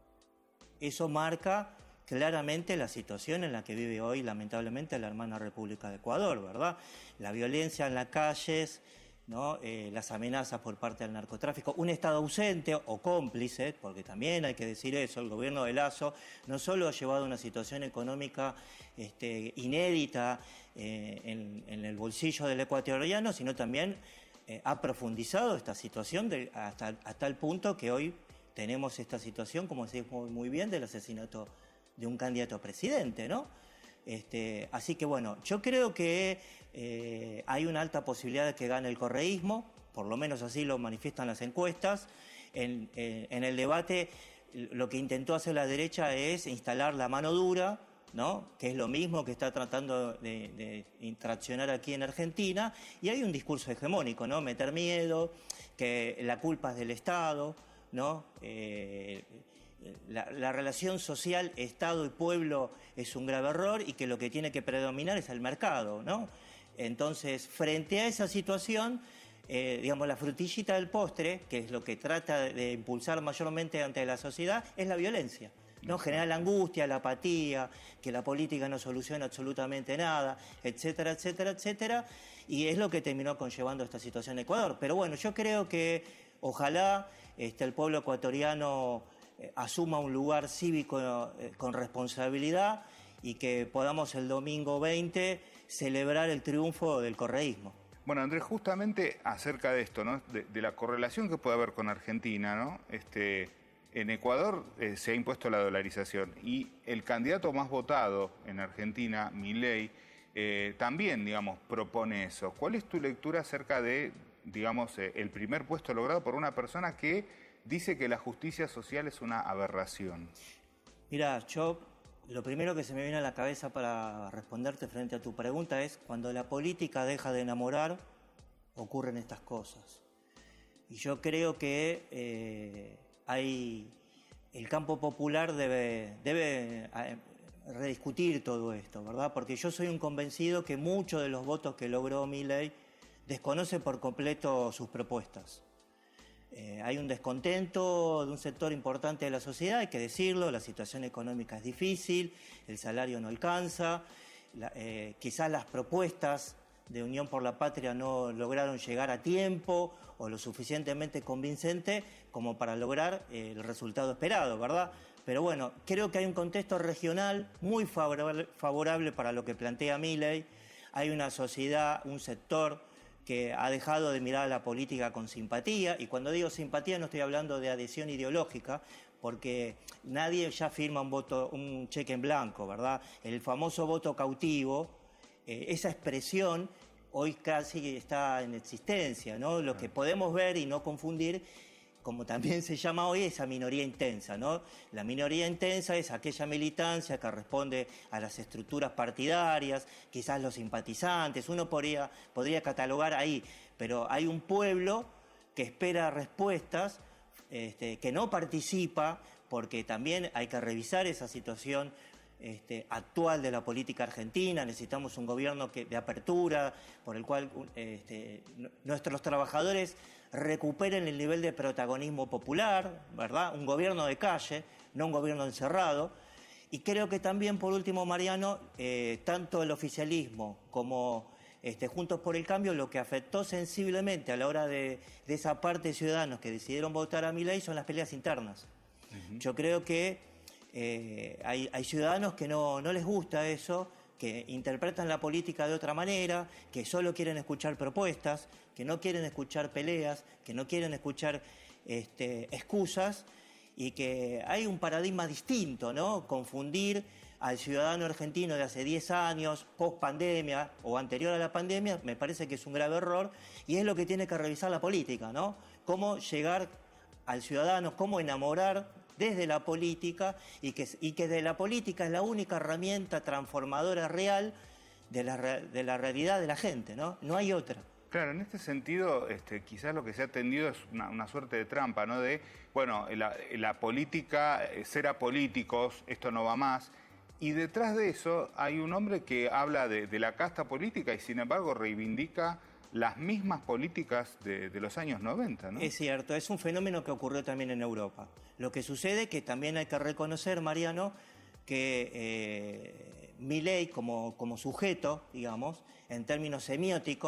Eso marca claramente la situación en la que vive hoy, lamentablemente, la hermana República de Ecuador, ¿verdad? La violencia en las calles ¿no? Eh, las amenazas por parte del narcotráfico, un Estado ausente o cómplice, porque también hay que decir eso, el gobierno de Lasso no solo ha llevado una situación económica este, inédita eh, en, en el bolsillo del ecuatoriano, sino también eh, ha profundizado esta situación de, hasta, hasta el punto que hoy tenemos esta situación, como decimos muy bien, del asesinato de un candidato a presidente, ¿no? Este, así que bueno, yo creo que eh, hay una alta posibilidad de que gane el correísmo, por lo menos así lo manifiestan las encuestas. En, en, en el debate lo que intentó hacer la derecha es instalar la mano dura, ¿no? Que es lo mismo que está tratando de, de traccionar aquí en Argentina, y hay un discurso hegemónico, ¿no? Meter miedo, que la culpa es del Estado, ¿no? Eh, La, la relación social Estado y pueblo es un grave error y que lo que tiene que predominar es el mercado, ¿no? Entonces, frente a esa situación, eh, digamos, la frutillita del postre, que es lo que trata de impulsar mayormente ante la sociedad, es la violencia, ¿no? Generar la angustia, la apatía, que la política no soluciona absolutamente nada, etcétera, etcétera, etcétera, y es lo que terminó conllevando esta situación en Ecuador. Pero bueno, yo creo que ojalá este, el pueblo ecuatoriano Eh, asuma un lugar cívico eh, con responsabilidad y que podamos el domingo veinte celebrar el triunfo del correísmo. Bueno, Andrés, justamente acerca de esto, ¿no? De, de la correlación que puede haber con Argentina, ¿no? Este, en Ecuador eh, se ha impuesto la dolarización y el candidato más votado en Argentina, Milei, eh, también, digamos, propone eso. ¿Cuál es tu lectura acerca de, digamos, eh, el primer puesto logrado por una persona que dice que la justicia social es una aberración? Mira, yo lo primero que se me viene a la cabeza para responderte frente a tu pregunta es: cuando la política deja de enamorar, ocurren estas cosas. Y yo creo que eh, hay el campo popular debe, debe eh, rediscutir todo esto, ¿verdad? Porque yo soy un convencido que muchos de los votos que logró Milei desconocen por completo sus propuestas. Eh, hay un descontento de un sector importante de la sociedad, hay que decirlo, la situación económica es difícil, el salario no alcanza, la, eh, quizás las propuestas de Unión por la Patria no lograron llegar a tiempo o lo suficientemente convincente como para lograr eh, el resultado esperado, ¿verdad? Pero bueno, creo que hay un contexto regional muy favorable, favorable para lo que plantea Milei. Hay una sociedad, un sector que ha dejado de mirar a la política con simpatía, y cuando digo simpatía no estoy hablando de adhesión ideológica, porque nadie ya firma un voto, un cheque en blanco, ¿verdad? El famoso voto cautivo, eh, esa expresión hoy casi está en existencia, ¿no? Lo que podemos ver y no confundir, como también se llama hoy, esa minoría intensa, ¿no? La minoría intensa es aquella militancia que responde a las estructuras partidarias, quizás los simpatizantes, uno podría, podría catalogar ahí, pero hay un pueblo que espera respuestas, este, que no participa, porque también hay que revisar esa situación Este, actual de la política argentina. Necesitamos un gobierno que, de apertura, por el cual este, nuestros trabajadores recuperen el nivel de protagonismo popular, ¿verdad? Un gobierno de calle, no un gobierno encerrado. Y creo que también, por último, Mariano, eh, tanto el oficialismo como este, Juntos por el Cambio, lo que afectó sensiblemente a la hora de, de esa parte de ciudadanos que decidieron votar a Milei son las peleas internas. Uh-huh. Yo creo que Eh, hay, hay ciudadanos que no, no les gusta eso, que interpretan la política de otra manera, que solo quieren escuchar propuestas, que no quieren escuchar peleas, que no quieren escuchar este, excusas, y que hay un paradigma distinto, ¿no? Confundir al ciudadano argentino de hace diez años, post pandemia o anterior a la pandemia, me parece que es un grave error, y es lo que tiene que revisar la política, ¿no? Cómo llegar al ciudadano, cómo enamorar desde la política, y que, y que de la política es la única herramienta transformadora real de la, de la realidad de la gente, ¿no? No hay otra. Claro, en este sentido, este, quizás lo que se ha tendido es una, una suerte de trampa, ¿no? De, bueno, la, la política, ser apolíticos, esto no va más, y detrás de eso hay un hombre que habla de, de la casta política y sin embargo reivindica las mismas políticas de, de los años noventa, ¿no? Es cierto, es un fenómeno que ocurrió también en Europa. Lo que sucede que también hay que reconocer, Mariano, que eh, Milei como, como sujeto, digamos, en términos semióticos,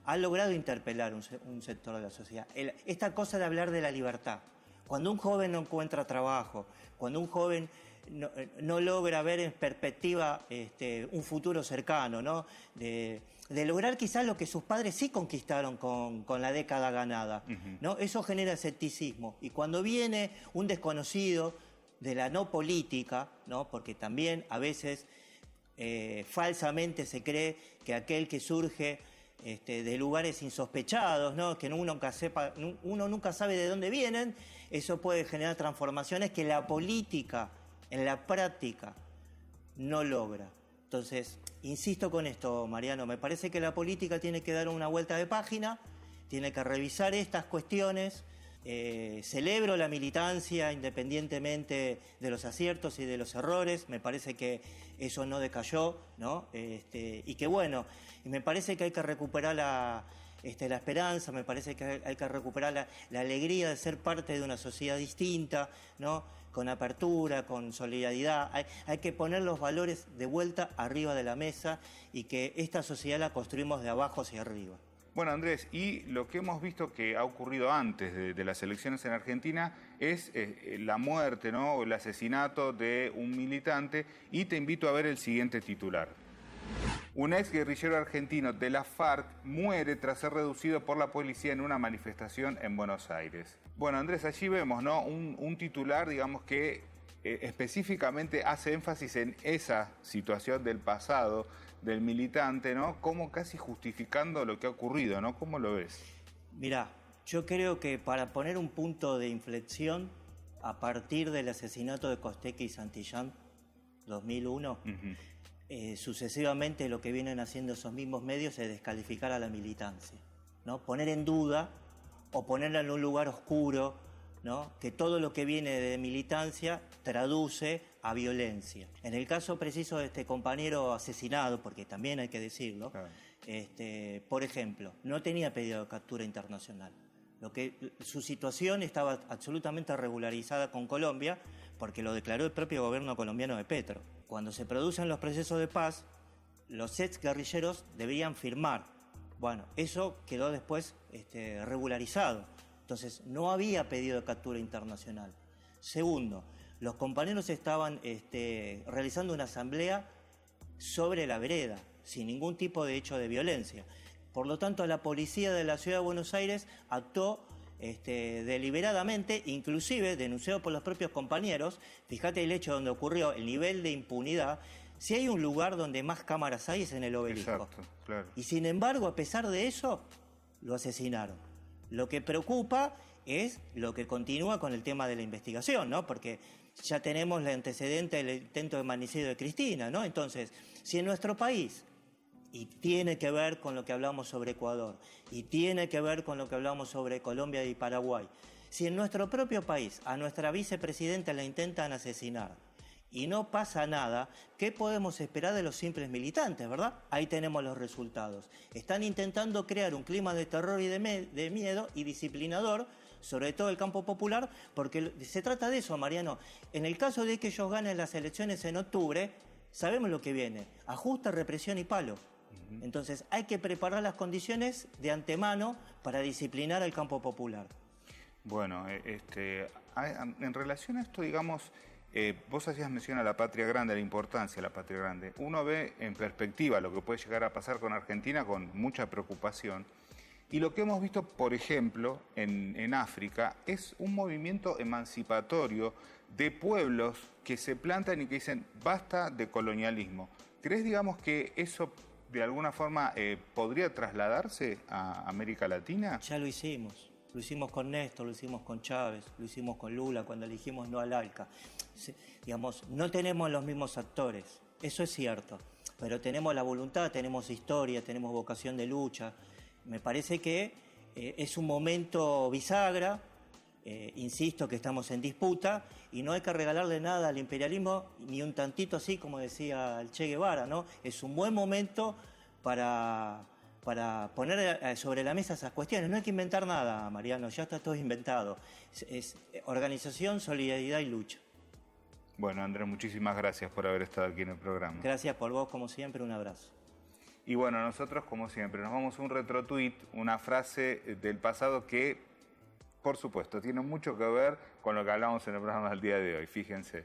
ha logrado interpelar un, un sector de la sociedad. El, esta cosa de hablar de la libertad. Cuando un joven no encuentra trabajo, cuando un joven no, no logra ver en perspectiva este, un futuro cercano, ¿no? De, de lograr quizás lo que sus padres sí conquistaron con, con la década ganada, uh-huh. ¿no? Eso genera escepticismo. Y cuando viene un desconocido de la no política, ¿no? Porque también a veces eh, falsamente se cree que aquel que surge este, de lugares insospechados, ¿no? Que uno nunca, sepa, uno nunca sabe de dónde vienen, eso puede generar transformaciones que la política en la práctica no logra. Entonces, insisto con esto, Mariano, me parece que la política tiene que dar una vuelta de página, tiene que revisar estas cuestiones. Eh, celebro la militancia independientemente de los aciertos y de los errores, me parece que eso no decayó, ¿no? Este, y que bueno, me parece que hay que recuperar la, este, la esperanza, me parece que hay, hay que recuperar la, la alegría de ser parte de una sociedad distinta, ¿no? Con apertura, con solidaridad. Hay, hay que poner los valores de vuelta arriba de la mesa y que esta sociedad la construimos de abajo hacia arriba. Bueno, Andrés, y lo que hemos visto que ha ocurrido antes de, de las elecciones en Argentina es eh, la muerte, ¿no? O el asesinato de un militante, y te invito a ver el siguiente titular. Un ex guerrillero argentino de la FARC muere tras ser reducido por la policía en una manifestación en Buenos Aires. Bueno, Andrés, allí vemos, ¿no? Un, un titular, digamos, que eh, específicamente hace énfasis en esa situación del pasado del militante, ¿no? Como casi justificando lo que ha ocurrido, ¿no? ¿Cómo lo ves? Mirá, yo creo que para poner un punto de inflexión a partir del asesinato de Costequi y Santillán, dos mil uno, uh-huh. eh, sucesivamente lo que vienen haciendo esos mismos medios es descalificar a la militancia, ¿no? Poner en duda o ponerla en un lugar oscuro, ¿no? Que todo lo que viene de militancia traduce a violencia. En el caso preciso de este compañero asesinado, porque también hay que decirlo, claro. este, por ejemplo, no tenía pedido de captura internacional. Lo que, su situación estaba absolutamente regularizada con Colombia, porque lo declaró el propio gobierno colombiano de Petro. Cuando se producen los procesos de paz, los ex guerrilleros debían firmar. Bueno, eso quedó después este, regularizado. Entonces, no había pedido de captura internacional. Segundo, los compañeros estaban este, realizando una asamblea sobre la vereda, sin ningún tipo de hecho de violencia. Por lo tanto, la policía de la Ciudad de Buenos Aires actuó este, deliberadamente, inclusive denunciado por los propios compañeros. Fíjate el hecho donde ocurrió, el nivel de impunidad. Si hay un lugar donde más cámaras hay es en el Obelisco. Exacto, claro. Y sin embargo, a pesar de eso, lo asesinaron. Lo que preocupa es lo que continúa con el tema de la investigación, ¿no? Porque ya tenemos el antecedente del intento de magnicidio de Cristina, ¿no? Entonces, si en nuestro país, y tiene que ver con lo que hablamos sobre Ecuador, y tiene que ver con lo que hablamos sobre Colombia y Paraguay, si en nuestro propio país a nuestra vicepresidenta la intentan asesinar y no pasa nada, ¿qué podemos esperar de los simples militantes, verdad? Ahí tenemos los resultados. Están intentando crear un clima de terror y de, me- de miedo y disciplinador, sobre todo el campo popular, porque se trata de eso, Mariano. En el caso de que ellos ganen las elecciones en octubre, sabemos lo que viene: ajuste, represión y palo. Uh-huh. Entonces hay que preparar las condiciones de antemano para disciplinar al campo popular. Bueno, este, en relación a esto, digamos, eh, vos hacías mención a la patria grande, a la importancia de la patria grande. Uno ve en perspectiva lo que puede llegar a pasar con Argentina con mucha preocupación. Y lo que hemos visto, por ejemplo, en, en África, es un movimiento emancipatorio de pueblos que se plantan y que dicen basta de colonialismo. ¿Crees, digamos, que eso de alguna forma eh, podría trasladarse a América Latina? Ya lo hicimos. Lo hicimos con Néstor, lo hicimos con Chávez, lo hicimos con Lula cuando elegimos no al ALCA. Se, digamos, no tenemos los mismos actores, eso es cierto, pero tenemos la voluntad, tenemos historia, tenemos vocación de lucha. Me parece que eh, es un momento bisagra, eh, insisto que estamos en disputa y no hay que regalarle nada al imperialismo, ni un tantito así como decía el Che Guevara, ¿no? Es un buen momento para... para poner sobre la mesa esas cuestiones. No hay que inventar nada, Mariano, ya está todo inventado. Es, es organización, solidaridad y lucha. Bueno, Andrés, muchísimas gracias por haber estado aquí en el programa. Gracias por vos, como siempre, un abrazo. Y bueno, nosotros como siempre nos vamos a un retro-tweet, una frase del pasado que, por supuesto, tiene mucho que ver con lo que hablamos en el programa del día de hoy. Fíjense.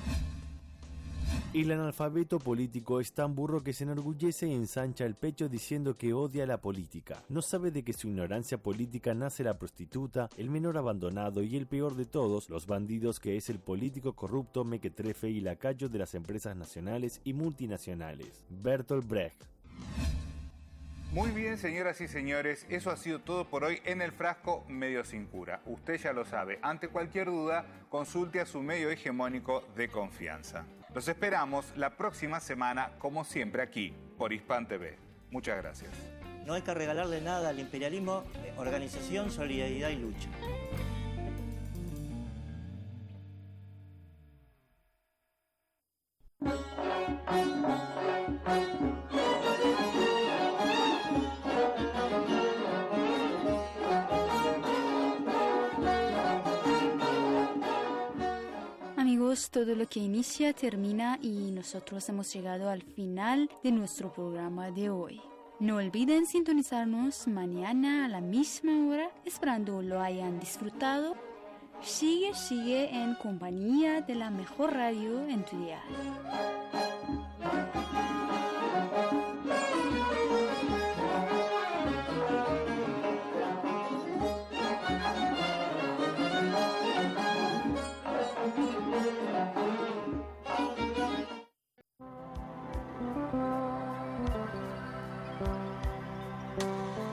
El analfabeto político es tan burro que se enorgullece y ensancha el pecho diciendo que odia la política. No sabe de que su ignorancia política nace la prostituta, el menor abandonado y el peor de todos, los bandidos, que es el político corrupto, mequetrefe y lacayo de las empresas nacionales y multinacionales. Bertolt Brecht. Muy bien, señoras y señores, eso ha sido todo por hoy en El Frasco Medio Sin Cura. Usted ya lo sabe, ante cualquier duda, consulte a su medio hegemónico de confianza. Los esperamos la próxima semana, como siempre, aquí, por Hispan T V. Muchas gracias. No hay que regalarle nada al imperialismo, organización, solidaridad y lucha. Amigos, todo lo que inicia termina y nosotros hemos llegado al final de nuestro programa de hoy. No olviden sintonizarnos mañana a la misma hora, esperando lo hayan disfrutado. Sigue, sigue en compañía de la mejor radio en tu dial.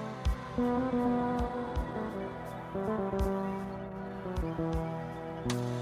Thank you.